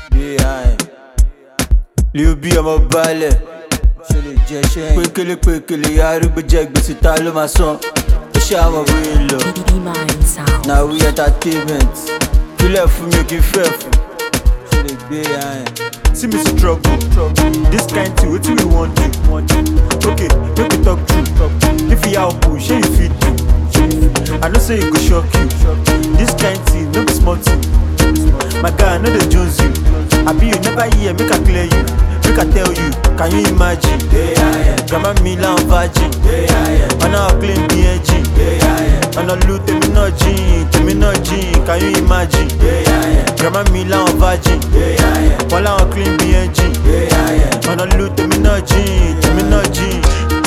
behind. Lil B ọmọ balẹ̀. Pékélé arúgbó jẹ gbèsè ta ló máa san. Ó ṣe àwọn wíì lọ. Na we entertainment. Kílẹ̀ fún mi kì í fẹ́ fún. See me struggle. This kind thing, wetin we want do? Okay, make we talk true. If you help push, shey you fit do. I know say e go shock you. This kind thing no be small thing. My guy, I know dey jones you. Abi you never hear, make I clear you. Make I tell you, can you imagine? Grandma Mila on virgin. Ọ̀nà clean BNG. Ọ̀nà lu tèmi náà jìn. Can you imagine? Grandma Mila on virgin. Wọ́n láwọn clean BNG. Ọ̀nà lu tèmi náà jìn.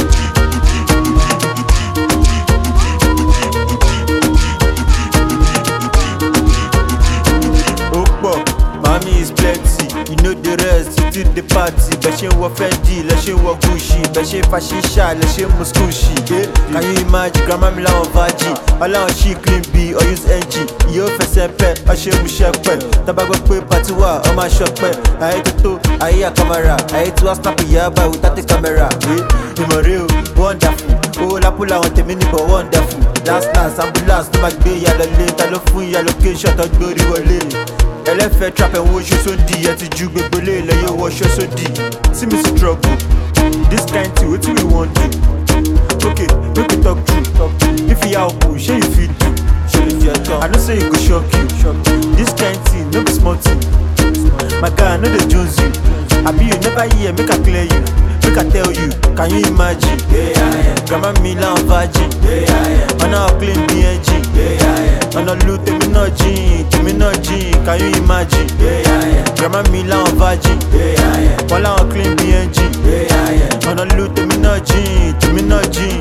Ó pọ̀, mami is plenty. You know the rest, you do the party. Bẹ́ ṣe ń wọ Fendi, lẹ ṣe ń wọ Gucci. Bẹ́ ṣe fa ṣíṣà, lẹ ṣe ń mu Skushi. Can you imagine? Grandma mi láwọn virgin. Ọláwọn ṣì clean B or use engine. Ìyó fẹsẹ̀ pẹ́, ọṣẹ mu ṣẹpẹ́. Tábà gbọ́ pé pàtí wà, ọmọ aṣọpẹ́. Ayé tó tó, ayé àkàmàrà. Ayé tí wọ́n snap ìyá bá without a camera. Ìmọ̀ rẹ o, wonderful. Owó lápò làwọn tèmi níbọ̀ wonderful. Last ambulance ló máa gbé ìyá lọ lé. Ta ló fún ìyá location tó gbórí wọlé? Ẹlẹ́fẹ̀ẹ́ trap ẹ̀ wo ṣó sódì. Ẹ ti ju gbogbo lé ilẹ̀ yóò wọ ṣó sódì. See me struggle. This kind thing, wetin we want do? Okay, make we talk true. If you help push, shey you fit do. I know say e go shock you. This kind thing no be small thing. My guy, I know dey jones you. Abi you never hear, make I clear you. Make I tell you, can you imagine? Grandma Mila on virgin. Ọ̀nà clean BNG. Ọ̀nà lu tèmi náà jìn. Can you imagine? Grandma Mila on virgin. Wọ́n láwọn clean BNG. Ọ̀nà lu tèmi náà jìn.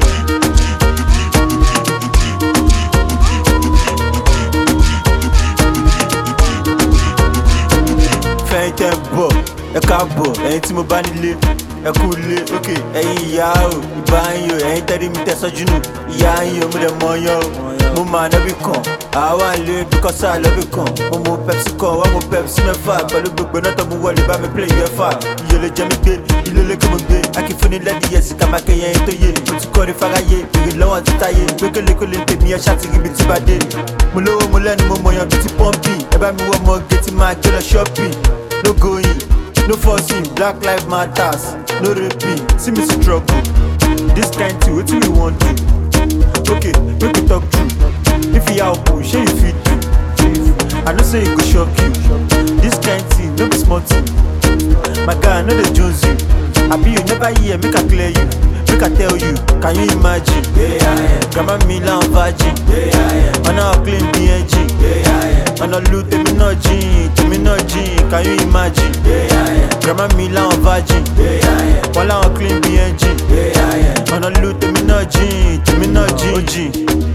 Fẹ́yìn tẹ́ ń bọ̀, ẹ káàbọ̀, ẹ̀yin tí mo bá nílé, ẹ kú ilé, ok, ẹ̀yin ìyá o, ìbá yín o, ẹ̀yin tẹ́rí mi tẹ́sọ́jú nù, ìyá yín o, mo dẹ̀ mọ yán o, mo máa nọ́bì kan, àwa ń lé bí kọ́sà lọ́bì kan, mo mu Pepsi kan, wọ́n mu Pepsi mẹ́fà, pẹ̀lú gbogbo náà tó mú wọlé bá mi play UEFA, iye lè jẹ́ mi gbé, ilé lè kí mo gbé, akínfúnni lẹ́dí yẹ sí kàmákẹ́ yẹn tó yé, mo ti kọrin fáráyé, èrè lọ́wọ́ ti táyé, gbékèlékèlé tèmi ẹ ṣàtìrí ibi tí bá dé, mo lówó mo lẹ́nu mo mọ̀yàn bíi ti pọ́ǹpì, ẹ bá mi wọ́ ọmọ gẹ̀ẹ́tì máa gbé lọ shopping. No going, no forcing, Black Lives Matters, no raping, see me struggle. This kind thing, wetin we want do? Okay, make we talk true. If you help push, shey you fit do. I know say e go shock you. This kind thing, no be small thing. My guy, I know dey jones you. Abi you never hear, make I clear you. Make I tell you, can you imagine? Grandma Mila on virgin. Ọ̀nà clean BNG. Ọ̀nà lu tèmi náà jìn. Can you imagine? Grandma Mila on virgin. Wọ́n láwọn clean BNG. Ọ̀nà lu tèmi náà jìn.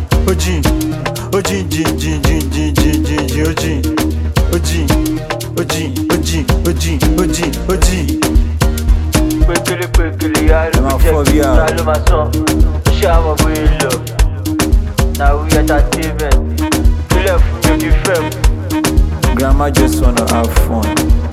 Ó jìn. Pékélé arúgbó jẹ ta ló máa san. Ó ṣe àwọn wíì lọ. Na we entertainment. Kílẹ̀ fún mi kì í fẹ́ fún. Grandma just wanna have fun.